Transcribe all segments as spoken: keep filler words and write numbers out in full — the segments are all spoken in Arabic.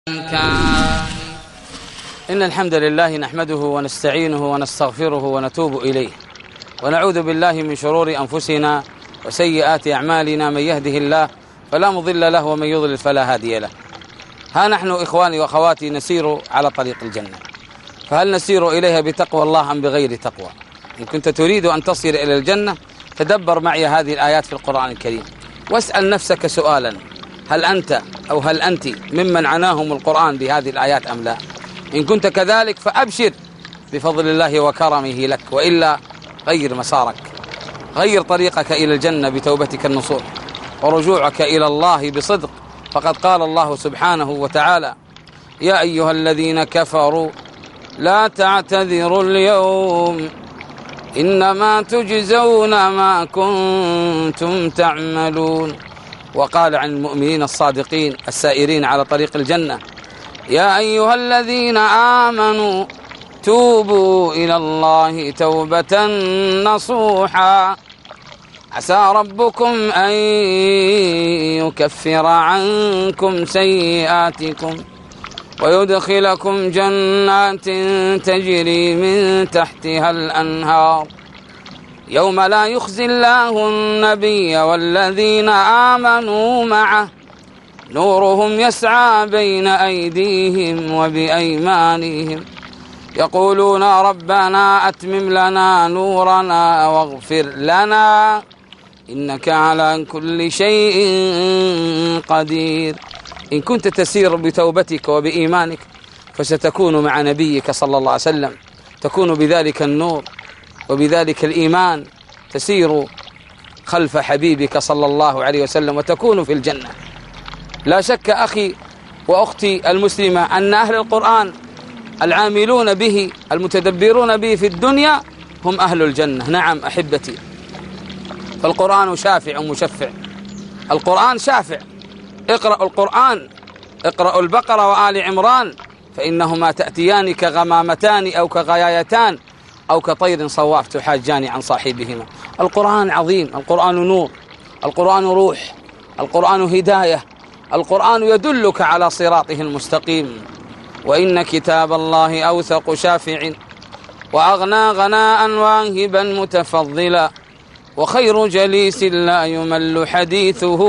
إن الحمد لله نحمده ونستعينه ونستغفره ونتوب إليه ونعوذ بالله من شرور أنفسنا وسيئات أعمالنا. من يهده الله فلا مضل له ومن يضلل فلا هادي له. ها نحن إخواني وأخواتي نسير على طريق الجنة، فهل نسير إليها بتقوى الله أم بغير تقوى؟ إن كنت تريد أن تصل إلى الجنة تدبر معي هذه الآيات في القرآن الكريم واسأل نفسك سؤالا: هل أنت أو هل أنت ممن عناهم القرآن بهذه الآيات أم لا؟ إن كنت كذلك فأبشر بفضل الله وكرمه لك، وإلا غير مسارك، غير طريقك إلى الجنة بتوبتك النصوح ورجوعك إلى الله بصدق. فقد قال الله سبحانه وتعالى: يا أيها الذين كفروا لا تعتذروا اليوم إنما تجزون ما كنتم تعملون. وقال عن المؤمنين الصادقين السائرين على طريق الجنة: يا أيها الذين آمنوا توبوا إلى الله توبة نصوحا عسى ربكم أن يكفر عنكم سيئاتكم ويدخلكم جنات تجري من تحتها الأنهار يوم لا يخزي الله النبي والذين آمنوا معه نورهم يسعى بين أيديهم وبأيمانهم يقولون ربنا أتمم لنا نورنا واغفر لنا إنك على كل شيء قدير. إن كنت تسير بتوبتك وبإيمانك فستكون مع نبيك صلى الله عليه وسلم، تكون بذلك النور وبذلك الإيمان تسير خلف حبيبك صلى الله عليه وسلم وتكون في الجنة. لا شك أخي وأختي المسلمة أن أهل القرآن العاملون به المتدبرون به في الدنيا هم أهل الجنة. نعم أحبتي، فالقرآن شافع مشفع، القرآن شافع. اقرأوا القرآن، اقرأوا البقرة وآل عمران فإنهما تأتيان كغمامتان أو كغيايتان أو كطير صواف تحاجان عن صاحبهما. القرآن عظيم، القرآن نور، القرآن روح، القرآن هداية، القرآن يدلك على صراطه المستقيم. وإن كتاب الله أوثق شافع وأغنى غناء واهبا متفضلا وخير جليس لا يمل حديثه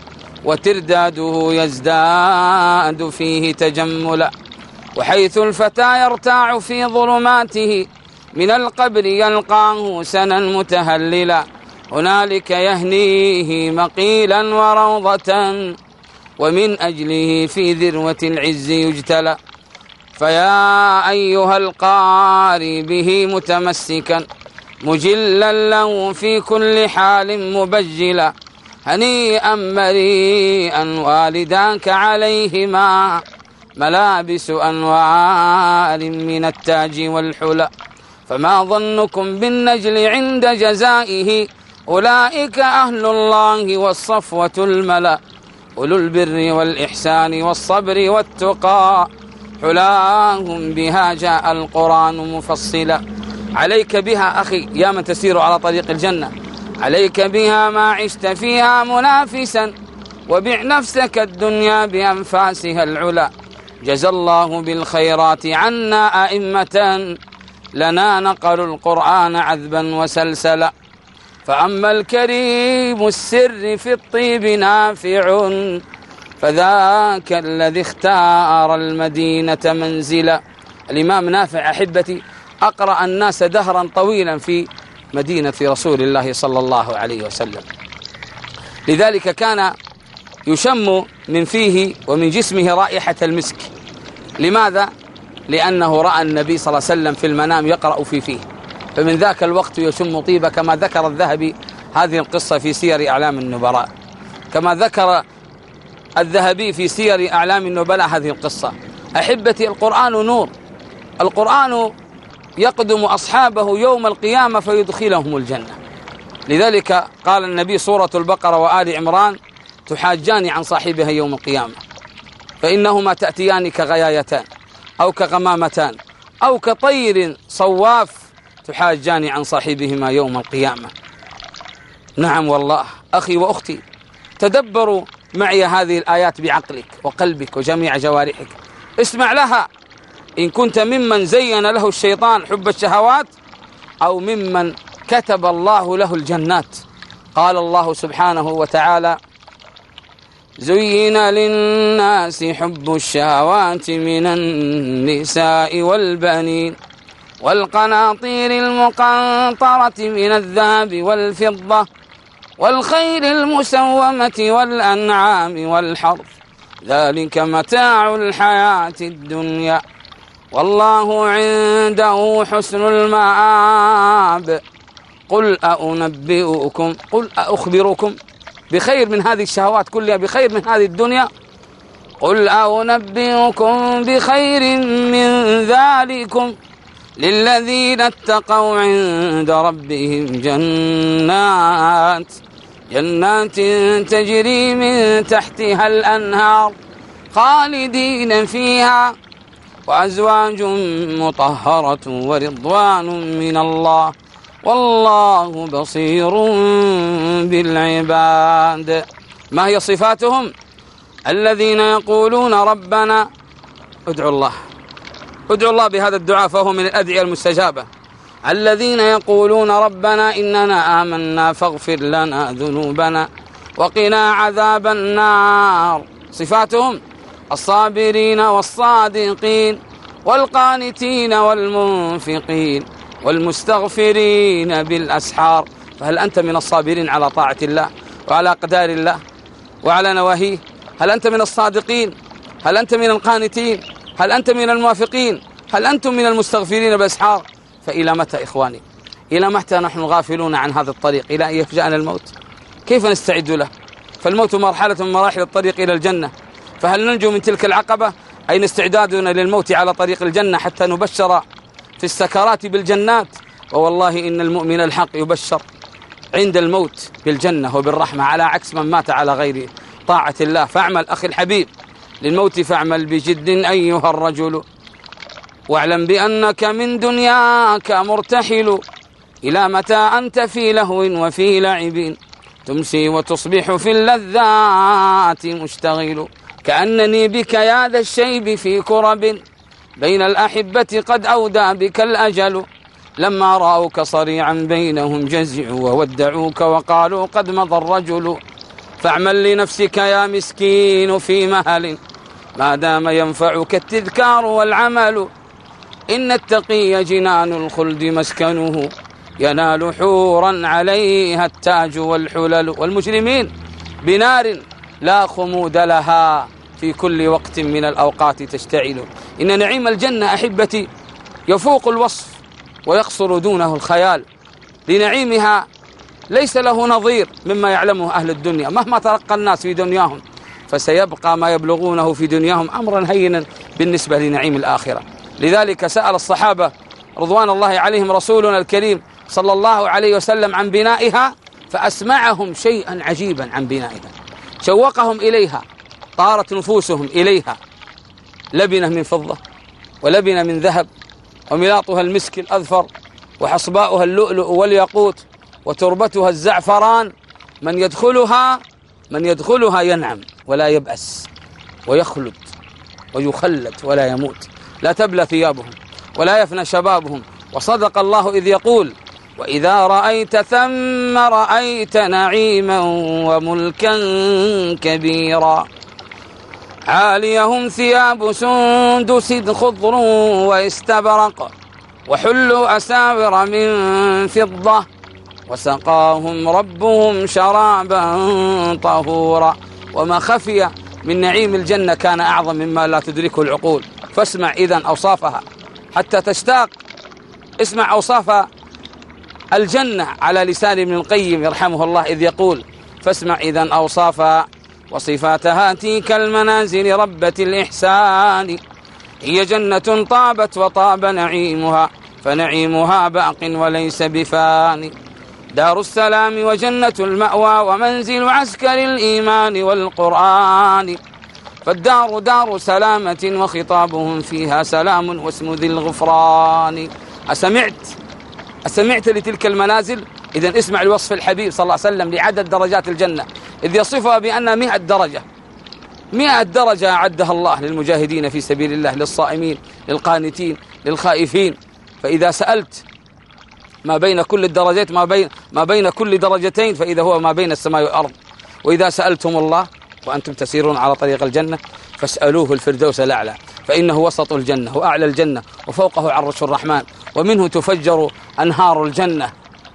وترداده يزداد فيه تجملا وحيث الفتى يرتاع في ظلماته من القبر يلقاه سنا متهللا هنالك يهنيه مقيلا وروضة ومن أجله في ذروة العز يجتلى. فيا أيها القاري به متمسكا مجلا له في كل حال مبجلا هنيئا مريئا والداك عليهما ملابس أنوار من التاج والحلى فما ظنكم بالنجل عند جزائه أولئك أهل الله والصفوة الملا أولو البر والإحسان والصبر والتقى حلاهم بها جاء القرآن مفصلا. عليك بها أخي يا من تسير على طريق الجنة، عليك بها ما عشت فيها منافسا وبع نفسك الدنيا بأنفاسها العلا. جزى الله بالخيرات عنا أئمة لنا نقلوا القرآن عذبا وسلسلا فأما الكريم السر في الطيب نافع فذاك الذي اختار المدينة منزلا. الإمام نافع أحبتي أقرأ الناس دهرا طويلا في مدينة رسول الله صلى الله عليه وسلم، لذلك كان يشم من فيه ومن جسمه رائحة المسك. لماذا؟ لأنه رأى النبي صلى الله عليه وسلم في المنام يقرأ في فيه، فمن ذاك الوقت يشم طيبة، كما ذكر الذهبي هذه القصة في سير أعلام النبلاء، كما ذكر الذهبي في سير أعلام النبلاء هذه القصة. أحبتي القرآن نور، القرآن يقدم أصحابه يوم القيامة فيدخلهم الجنة. لذلك قال النبي سورة البقرة وآل عمران تحاجان عن صاحبها يوم القيامة فإنهما تأتيان كغيايتان أو كغمامتان أو كطير صواف تحاجان عن صاحبهما يوم القيامة. نعم والله أخي وأختي، تدبروا معي هذه الآيات بعقلك وقلبك وجميع جوارحك، اسمع لها إن كنت ممن زين له الشيطان حب الشهوات أو ممن كتب الله له الجنات. قال الله سبحانه وتعالى: زين للناس حب الشهوات من النساء والبنين والقناطير المقنطرة من الذهب والفضة والخيل المسومة والأنعام والحرث، ذلك متاع الحياة الدنيا والله عنده حسن المآب. قل أنبئكم قل أخبركم بخير من هذه الشهوات كلها، بخير من هذه الدنيا. قل أنبئكم بخير من ذلكم للذين اتقوا عند ربهم جنات جنات تجري من تحتها الأنهار خالدين فيها وأزواج مطهرة ورضوان من الله والله بصير بالعباد. ما هي صفاتهم؟ الذين يقولون ربنا، ادعوا الله ادعوا الله بهذا الدعاء فهو من الأدعية المستجابة. الذين يقولون ربنا إننا آمنا فاغفر لنا ذنوبنا وقنا عذاب النار. صفاتهم: الصابرين والصادقين والقانتين والمنفقين والمستغفرين بالأسحار. فهل أنت من الصابرين على طاعة الله وعلى أقدار الله وعلى نواهيه؟ هل أنت من الصادقين؟ هل أنت من القانتين؟ هل أنت من الموافقين؟ هل أنتم من المستغفرين بالأسحار؟ فإلى متى إخواني؟ إلى متى نحن غافلون عن هذا الطريق؟ إلى أن يفجأنا الموت؟ كيف نستعد له؟ فالموت مرحلة من مراحل الطريق إلى الجنة، فهل ننجو من تلك العقبة؟ أين استعدادنا للموت على طريق الجنة حتى نبشر في السكرات بالجنات؟ ووالله إن المؤمن الحق يبشر عند الموت بالجنة وبالرحمة على عكس من مات على غير طاعة الله. فاعمل أخي الحبيب للموت، فاعمل بجد أيها الرجل، واعلم بأنك من دنياك مرتحل. إلى متى أنت في لهو وفي لعب تمسي وتصبح في اللذات مشتغل. كأنني بك يا ذا الشيب في كرب بين الأحبة قد أودى بك الأجل. لما رأوك صريعا بينهم جزعوا وودعوك وقالوا قد مضى الرجل. فاعمل لنفسك يا مسكين في مهل ما دام ينفعك التذكار والعمل. إن التقي جنان الخلد مسكنه ينال حورا عليها التاج والحلل. والمجرمين بنار لا خمود لها في كل وقت من الأوقات تشتعل. إن نعيم الجنة أحبتي يفوق الوصف ويقصر دونه الخيال. لنعيمها ليس له نظير مما يعلمه أهل الدنيا. مهما ترقى الناس في دنياهم فسيبقى ما يبلغونه في دنياهم أمرا هينا بالنسبة لنعيم الآخرة. لذلك سأل الصحابة رضوان الله عليهم رسولنا الكريم صلى الله عليه وسلم عن بنائها فأسمعهم شيئا عجيبا عن بنائها، شوقهم إليها، طارت نفوسهم إليها. لبنة من فضة ولبنة من ذهب وملاطها المسك الأذفر وحصباؤها اللؤلؤ والياقوت وتربتها الزعفران. من يدخلها من يدخلها ينعم ولا يبأس ويخلد ويخلد ولا يموت. لا تبلى ثيابهم ولا يفنى شبابهم. وصدق الله إذ يقول: وإذا رأيت ثم رأيت نعيما وملكا كبيرا. عاليهم ثياب سندس خضر واستبرق وحلوا أساور من فضة وسقاهم ربهم شرابا طهورا. وما خفي من نعيم الجنة كان أعظم مما لا تدركه العقول. فاسمع إذن أوصافها حتى تشتاق. اسمع أوصاف الجنة على لسان ابن القيم يرحمه الله إذ يقول: فاسمع إذن أوصافها وصفاتها تلك المنازل ربة الإحسان. هي جنة طابت وطاب نعيمها فنعيمها باق وليس بفاني. دار السلام وجنة المأوى ومنزل عسكر الإيمان والقرآن. فالدار دار سلامة وخطابهم فيها سلام واسم ذي الغفران. أسمعت أسمعت لتلك المنازل إذن اسمع لوصف الحبيب صلى الله عليه وسلم لعدد درجات الجنة، إذ يصفها بأنها مئة درجة، مئة درجة أعدها الله للمجاهدين في سبيل الله، للصائمين، للقانتين، للخائفين. فإذا سألت ما بين كل الدرجات ما بين ما بين كل درجتين فإذا هو ما بين السماء والأرض. وإذا سألتم الله وأنتم تسيرون على طريق الجنة فاسألوه الفردوس الأعلى، فإنه وسط الجنة وأعلى الجنة وفوقه عرش الرحمن، ومنه تفجر أنهار الجنة.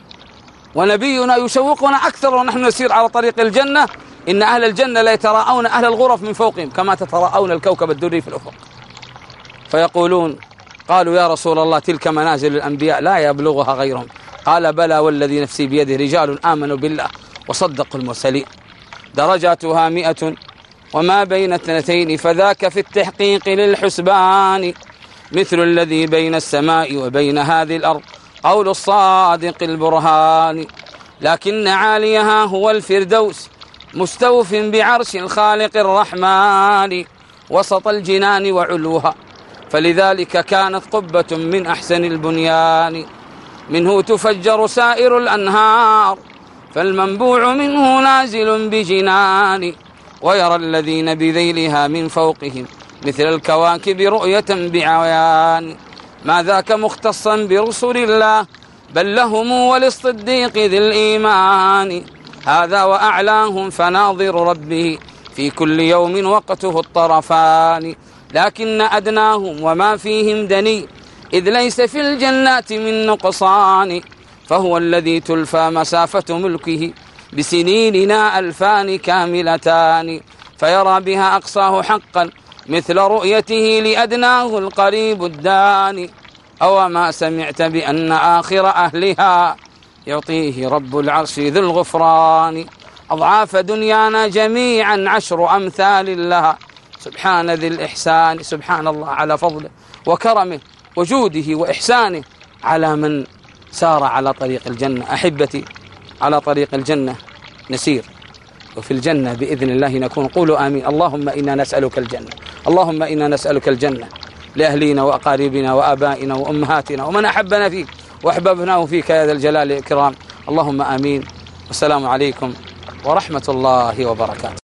ونبينا يشوقنا أكثر ونحن نسير على طريق الجنة: إن أهل الجنة لا يتراءون أهل الغرف من فوقهم كما تتراءون الكوكب الدري في الأفق. فيقولون: قالوا يا رسول الله تلك منازل الأنبياء لا يبلغها غيرهم. قال: بلى والذي نفسي بيده، رجال آمنوا بالله وصدقوا المرسلين. درجاتها مئة وما بين اثنتين، فذاك في التحقيق للحسبان، مثل الذي بين السماء وبين هذه الأرض، قول الصادق البرهان. لكن عاليها هو الفردوس، مستوف بعرش الخالق الرحمن، وسط الجنان وعلوها، فلذلك كانت قبة من أحسن البنيان. منه تفجر سائر الأنهار، فالمنبوع منه نازل بجنان، ويرى الذين بذيلها من فوقهم مثل الكواكب رؤية بعيان. ما ذاك مختصا برسل الله، بل لهم وللصديق ذي الإيمان، هذا وأعلاهم فناظر ربه في كل يوم وقته الطرفان. لكن أدناهم وما فيهم دني، إذ ليس في الجنات من نقصان، فهو الذي تلفى مسافة ملكه بسنيننا ألفان كاملتان، فيرى بها أقصاه حقا مثل رؤيته لأدناه القريب الداني. أو ما سمعت بأن آخر أهلها يعطيه رب العرش ذو الغفران، أضعاف دنيانا جميعا عشر أمثال لها، سبحان ذي الإحسان. سبحان الله على فضله وكرمه وجوده وإحسانه على من سار على طريق الجنة. أحبتي، على طريق الجنة نسير، وفي الجنة بإذن الله نكون. قولوا آمين. اللهم إنا نسألك الجنة، اللهم إنا نسألك الجنة لأهلينا وأقاربنا وآبائنا وأمهاتنا ومن أحبنا فيك وأحببناه فيك يا ذا الجلال والإكرام. اللهم آمين. والسلام عليكم ورحمة الله وبركاته.